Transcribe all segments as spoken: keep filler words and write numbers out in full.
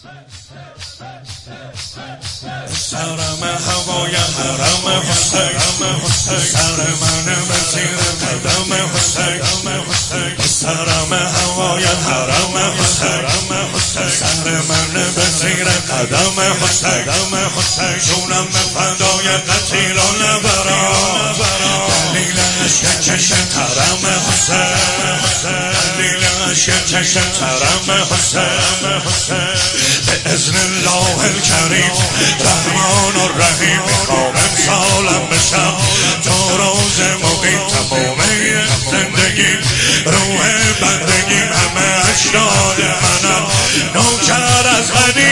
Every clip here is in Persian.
سرم هوای حرم حسین، سر من به زیر قدم حسین، سرم هوای حرم حسین، سر من به زیر قدم حسین، جونم به فدای قتیلان برا، دلیل عشق چشم ترم حسین، دلیل عشق چشم ترم حسین، به اذن الله الکریم رحمان و رحیم میخوام امسالم بشم تا روز مقیم تمامه زندگی روح بندگی همه اجداد منم نوکر از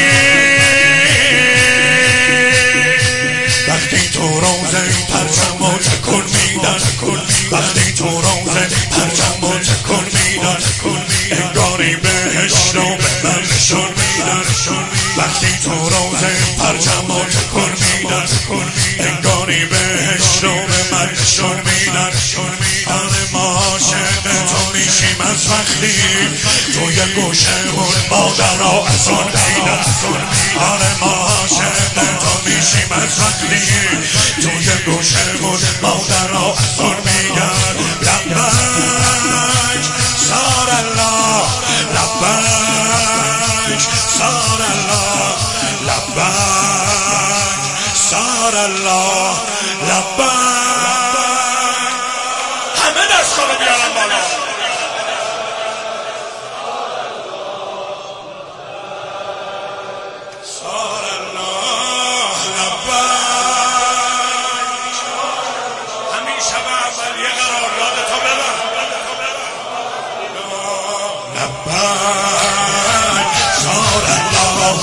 قدیم وقتی تو روزه پرچم و تکون میدن وقتی تو روزه پرچم و تکون میدن انگاری بهشت رو به من نشون میدن وقتی تو روزه پرچم و تکون میدن انگاری بهشت رو به من نشون میدن آره ما عاشق تو میشیم از وقتی توی گوشمون مادرها از اون میدن آره ما عاشق تو میشیم از وقتی توی گوشمون مادرها از اون میگن لبک سار الله لبک سار الله لبک سار الله لبک همه دستا رو بیارن بالا سار الله لبک همین شب اول یه قرار یادتو بدن لبک سار الله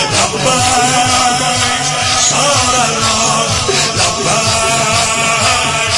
لبک سار الله لبک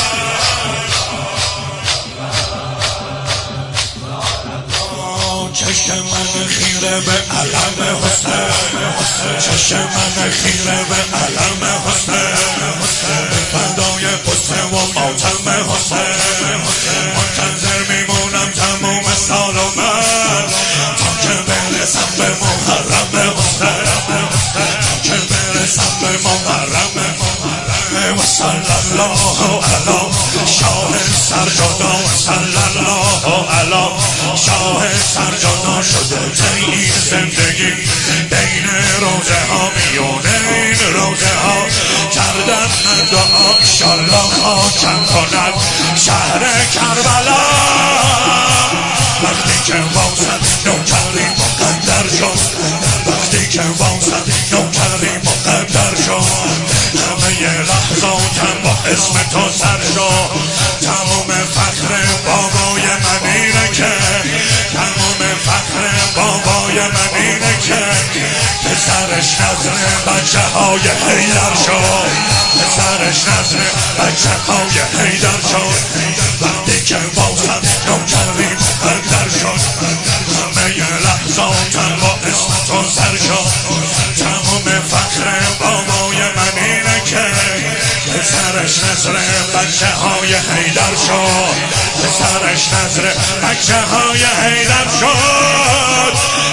چشم من خیره به علم حسین چشم من خیره به علم حسین فدای قصه و ماتم حسین منتظر میمونم تموم سال و من تا که برسم به محرم حسین تا که برسم به محرم و صلی الله علی شاه سرجدا و صلی الله علی شاه سرجدا شده طی زندگی بین روزه ها میونه این روزه ها کردن من دعا انشالله خاکم کند شهر کربلا وقتی که واسد نوکری مقدر شد وقتی که واسد نوکری مقدر شد همه لحظاتم با اسم تو سر شد تمام فخر بابای من اینه که تمام فخر بابای من اینه که پسرش نظر بچه های حیدر شد پسرش نظر بچه های حیدر شد وقتی که واسد نوکری مقدر شد همه لحظاتم با اسم تو سر شد تمام فخر بابای من اینه که پسرش نظر بچه های حیدر شد پسرش نظر بچه های حیدر شد